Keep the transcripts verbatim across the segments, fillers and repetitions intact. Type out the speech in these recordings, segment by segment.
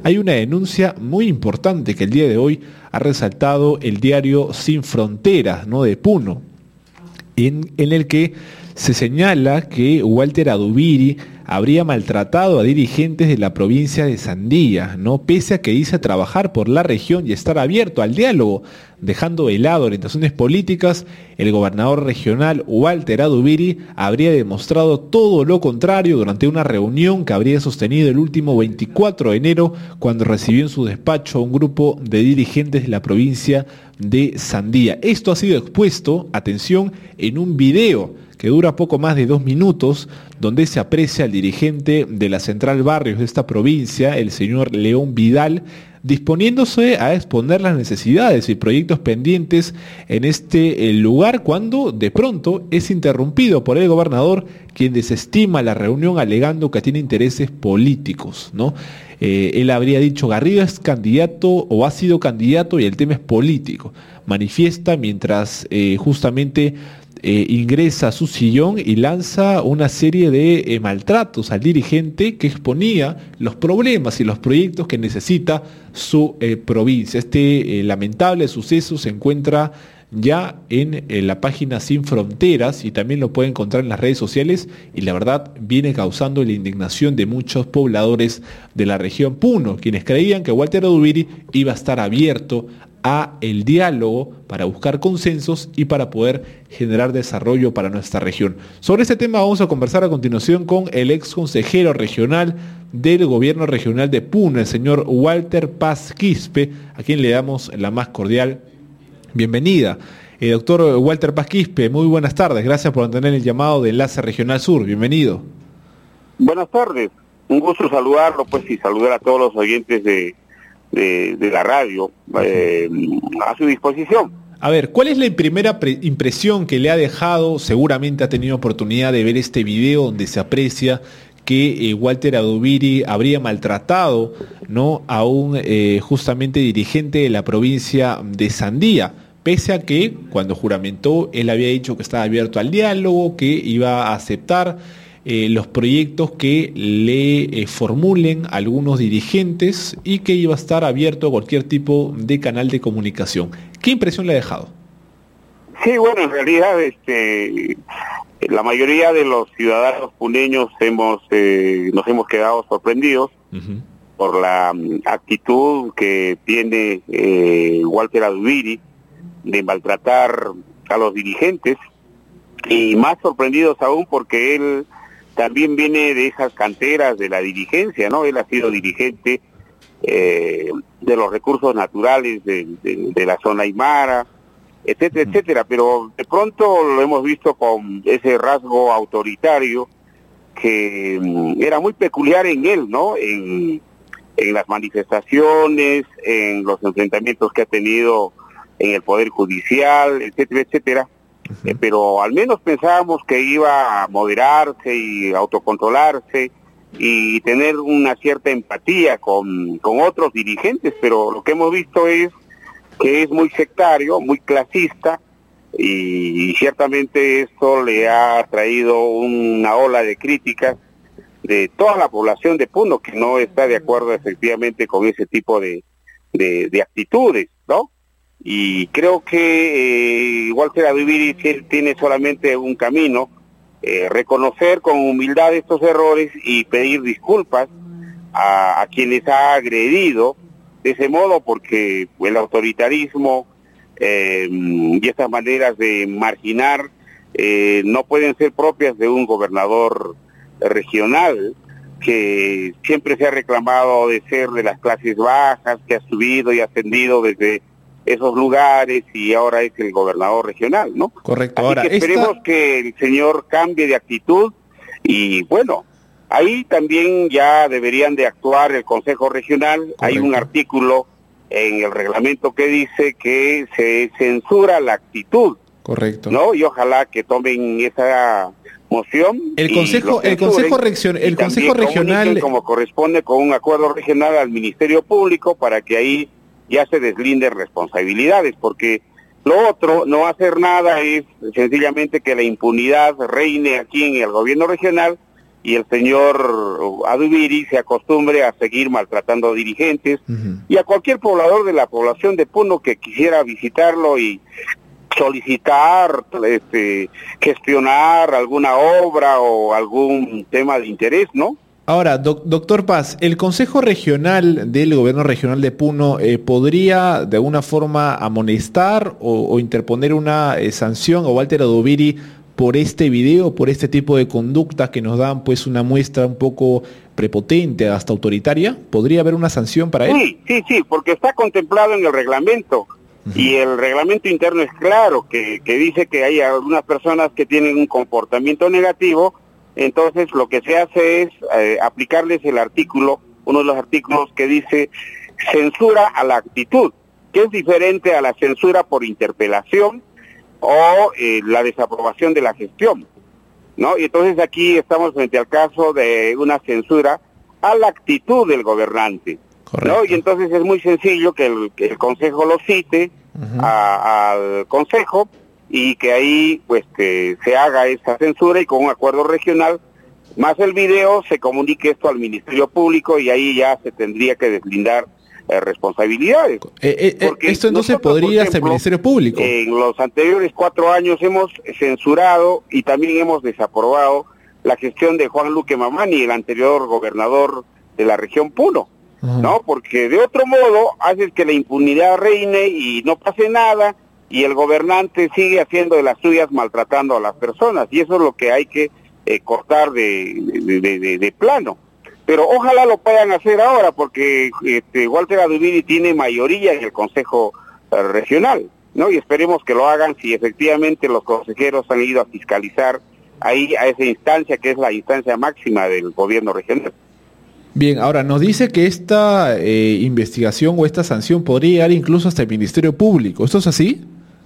hay una denuncia muy importante que el día de hoy ha resaltado el diario Sin Fronteras, ¿no?, de Puno, en, en el que se señala que Walter Adubiri habría maltratado a dirigentes de la provincia de Sandía, ¿no?, pese a que dice trabajar por la región y estar abierto al diálogo, dejando de lado orientaciones políticas. El gobernador regional Walter Adubiri habría demostrado todo lo contrario durante una reunión que habría sostenido el último veinticuatro de enero, cuando recibió en su despacho a un grupo de dirigentes de la provincia de Sandía. Esto ha sido expuesto, atención, en un video que dura poco más de dos minutos, donde se aprecia al dirigente de la Central Barrios de esta provincia, el señor León Vidal, disponiéndose a exponer las necesidades y proyectos pendientes en este lugar, cuando de pronto es interrumpido por el gobernador, quien desestima la reunión alegando que tiene intereses políticos, ¿no? Eh, él habría dicho: Garrido es candidato o ha sido candidato y el tema es político. Manifiesta mientras eh, justamente Eh, ingresa a su sillón y lanza una serie de eh, maltratos al dirigente, que exponía los problemas y los proyectos que necesita su eh, provincia. Este eh, lamentable suceso se encuentra ya en, en la página Sin Fronteras, y también lo puede encontrar en las redes sociales, y la verdad viene causando la indignación de muchos pobladores de la región Puno, quienes creían que Walter Adubiri iba a estar abierto a el diálogo para buscar consensos y para poder generar desarrollo para nuestra región. Sobre este tema vamos a conversar a continuación con el ex consejero regional del gobierno regional de Puno, el señor Walter Paz Quispe, a quien le damos la más cordial bienvenida. Eh, doctor Walter Paz Quispe, muy buenas tardes, gracias por atender el llamado de Enlace Regional Sur, bienvenido. Buenas tardes, un gusto saludarlo, pues, y saludar a todos los oyentes de De, de la radio, eh, a su disposición. A ver, ¿cuál es la primera pre- impresión que le ha dejado? Seguramente ha tenido oportunidad de ver este video donde se aprecia que eh, Walter Adubiri habría maltratado, ¿no?, a un eh, justamente dirigente de la provincia de Sandía, pese a que cuando juramentó él había dicho que estaba abierto al diálogo, que iba a aceptar Eh, los proyectos que le eh, formulen algunos dirigentes y que iba a estar abierto a cualquier tipo de canal de comunicación. ¿Qué impresión le ha dejado? Sí, bueno, en realidad este, la mayoría de los ciudadanos puneños hemos eh, nos hemos quedado sorprendidos uh-huh. por la um, actitud que tiene eh, Walter Adubiri de maltratar a los dirigentes, y más sorprendidos aún porque él también viene de esas canteras de la dirigencia, ¿no? Él ha sido dirigente eh, de los recursos naturales de, de, de la zona aymara, etcétera, etcétera, pero de pronto lo hemos visto con ese rasgo autoritario que um, era muy peculiar en él, ¿no? En, en las manifestaciones, en los enfrentamientos que ha tenido en el Poder Judicial, etcétera, etcétera. Eh, pero al menos pensábamos que iba a moderarse y autocontrolarse y tener una cierta empatía con, con otros dirigentes, pero lo que hemos visto es que es muy sectario, muy clasista, y, y ciertamente esto le ha traído una ola de críticas de toda la población de Puno, que no está de acuerdo efectivamente con ese tipo de, de, de actitudes, ¿no? Y creo que eh, Walter Adubiri tiene solamente un camino, eh, reconocer con humildad estos errores y pedir disculpas a, a quienes ha agredido de ese modo, porque el autoritarismo eh, y estas maneras de marginar eh, no pueden ser propias de un gobernador regional que siempre se ha reclamado de ser de las clases bajas, que ha subido y ascendido desde esos lugares y ahora es el gobernador regional, ¿no? Correcto. Así ahora que esperemos esta... que el señor cambie de actitud, y bueno, ahí también ya deberían de actuar el Consejo Regional. Correcto. Hay un artículo en el reglamento que dice que se censura la actitud. Correcto. ¿No? Y ojalá que tomen esa moción. El Consejo, el Consejo, Region, el Consejo Regional, como corresponde, con un acuerdo regional al Ministerio Público, para que ahí ya se deslinden responsabilidades, porque lo otro, no hacer nada, es sencillamente que la impunidad reine aquí en el gobierno regional y el señor Adubiri se acostumbre a seguir maltratando a dirigentes uh-huh. y a cualquier poblador de la población de Puno que quisiera visitarlo y solicitar, este, gestionar alguna obra o algún tema de interés, ¿no? Ahora, doc, doctor Paz, ¿el Consejo Regional del Gobierno Regional de Puno eh, podría de alguna forma amonestar o, o interponer una eh, sanción a Walter Adubiri por este video, por este tipo de conductas que nos dan pues una muestra un poco prepotente, hasta autoritaria? ¿Podría haber una sanción para él? Sí, sí, sí, porque está contemplado en el reglamento. Uh-huh. Y el reglamento interno es claro, que, que dice que hay algunas personas que tienen un comportamiento negativo, entonces lo que se hace es eh, aplicarles el artículo, uno de los artículos que dice censura a la actitud, que es diferente a la censura por interpelación o eh, la desaprobación de la gestión, ¿no? Y entonces aquí estamos frente al caso de una censura a la actitud del gobernante. Correcto. ¿No? Y entonces es muy sencillo que el, que el Consejo lo cite uh-huh. a, al Consejo y que ahí pues que se haga esa censura y con un acuerdo regional, más el video, se comunique esto al Ministerio Público y ahí ya se tendría que deslindar eh, responsabilidades. Eh, eh, esto entonces podría ser el Ministerio Público. En los anteriores cuatro años hemos censurado y también hemos desaprobado la gestión de Juan Luque Mamani, el anterior gobernador de la región Puno. ¿No? Porque de otro modo haces que la impunidad reine y no pase nada y el gobernante sigue haciendo de las suyas maltratando a las personas y eso es lo que hay que eh, cortar de, de, de, de, de plano. Pero ojalá lo puedan hacer ahora porque este, Walter Adubiri tiene mayoría en el Consejo eh, Regional, ¿no? Y esperemos que lo hagan si efectivamente los consejeros han ido a fiscalizar ahí a esa instancia que es la instancia máxima del gobierno regional. Bien, ahora nos dice que esta eh, investigación o esta sanción podría llegar incluso hasta el Ministerio Público. ¿Esto es así?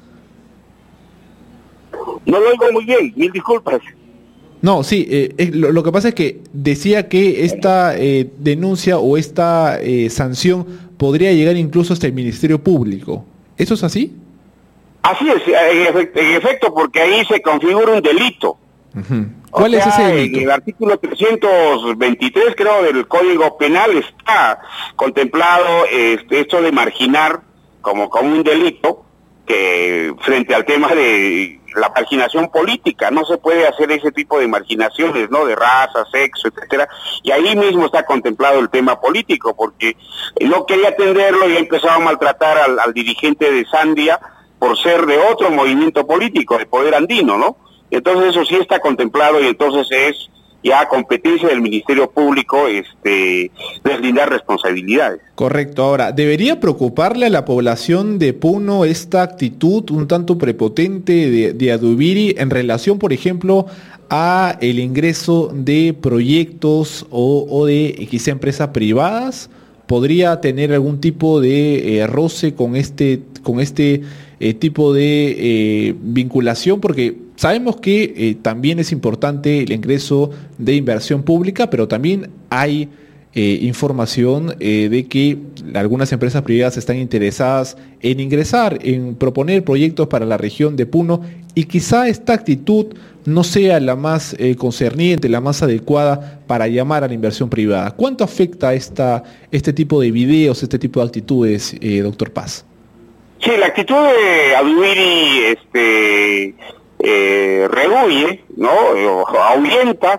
No lo oigo muy bien, mil disculpas. No, sí, eh, eh, lo, lo que pasa es que decía que esta eh, denuncia o esta eh, sanción podría llegar incluso hasta el Ministerio Público. ¿Eso es así? Así es, en efecto, en efecto porque ahí se configura un delito. Uh-huh. ¿Cuál o sea, es ese delito? En el artículo trescientos veintitrés, creo, del Código Penal está contemplado este, esto de marginar como, como un delito que frente al tema de la marginación política, no se puede hacer ese tipo de marginaciones, ¿no? De raza, sexo, etcétera, y ahí mismo está contemplado el tema político, porque no quería atenderlo y empezaba a maltratar al, al dirigente de Sandia por ser de otro movimiento político, de Poder Andino, ¿no? Entonces eso sí está contemplado y entonces es ya competencia del Ministerio Público este, deslindar responsabilidades. Correcto. Ahora, ¿debería preocuparle a la población de Puno esta actitud un tanto prepotente de, de Adubiri en relación, por ejemplo, a el ingreso de proyectos o, o de quizá empresas privadas? ¿Podría tener algún tipo de eh, roce con este, con este eh, tipo de eh, vinculación? Porque sabemos que eh, también es importante el ingreso de inversión pública, pero también hay eh, información eh, de que algunas empresas privadas están interesadas en ingresar, en proponer proyectos para la región de Puno, y quizá esta actitud no sea la más eh, concerniente, la más adecuada para llamar a la inversión privada. ¿Cuánto afecta esta, este tipo de videos, este tipo de actitudes, eh, doctor Paz? Sí, la actitud de Adubiri este, eh, rehuye, ¿no? ahuyenta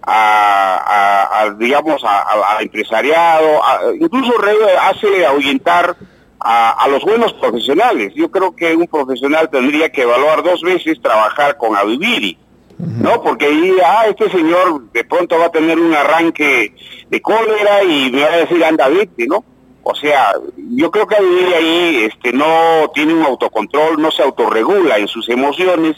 a, a, a digamos, al empresariado, a, incluso re, hace ahuyentar a, a los buenos profesionales. Yo creo que un profesional tendría que evaluar dos veces trabajar con Adubiri, ¿no? Porque ahí, ah, este señor de pronto va a tener un arranque de cólera y me va a decir, anda, vete, ¿no? O sea, yo creo que Adubiri ahí este, no tiene un autocontrol, no se autorregula en sus emociones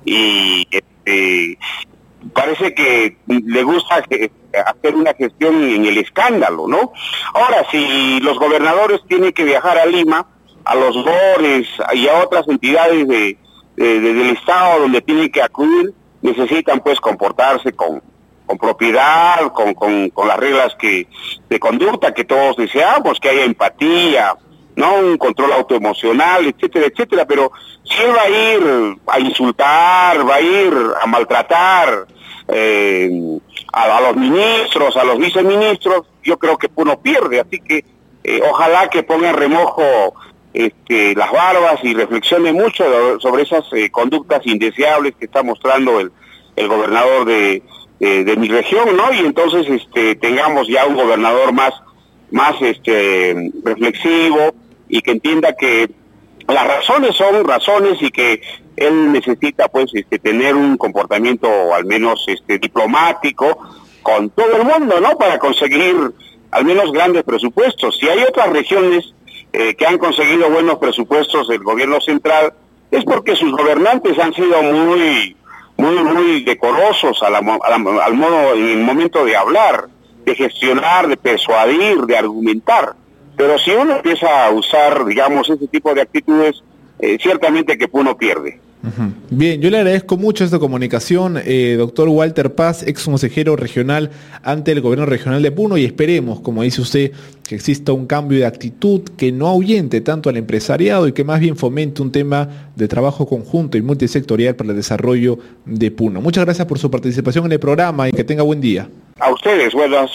y este, parece que le gusta hacer una gestión en el escándalo, ¿no? Ahora, si los gobernadores tienen que viajar a Lima, a los B O R E S y a otras entidades de, de, de, del Estado donde tienen que acudir, necesitan pues comportarse con, con propiedad, con, con, con las reglas que de conducta que todos deseamos, que haya empatía, ¿no? Un control autoemocional, etcétera, etcétera, pero si él va a ir a insultar, va a ir a maltratar, eh, a, a los ministros, a los viceministros, yo creo que Puno pierde, así que eh, ojalá que ponga en remojo este, las barbas y reflexione mucho sobre esas eh, conductas indeseables que está mostrando el, el gobernador de, de, de mi región, ¿no? Y entonces este, tengamos ya un gobernador más, más este, reflexivo y que entienda que las razones son razones y que él necesita pues este, tener un comportamiento al menos este, diplomático con todo el mundo, ¿no? Para conseguir al menos grandes presupuestos. Si hay otras regiones eh, que han conseguido buenos presupuestos del gobierno central, es porque sus gobernantes han sido muy, muy, muy decorosos a la, a la, al modo, en el momento de hablar, de gestionar, de persuadir, de argumentar. Pero si uno empieza a usar, digamos, ese tipo de actitudes, eh, ciertamente que Puno pierde. Uh-huh. Bien, yo le agradezco mucho esta comunicación, eh, doctor Walter Paz, ex consejero regional ante el gobierno regional de Puno, y esperemos, como dice usted, que exista un cambio de actitud que no ahuyente tanto al empresariado y que más bien fomente un tema de trabajo conjunto y multisectorial para el desarrollo de Puno. Muchas gracias por su participación en el programa y que tenga buen día. A ustedes, buenas.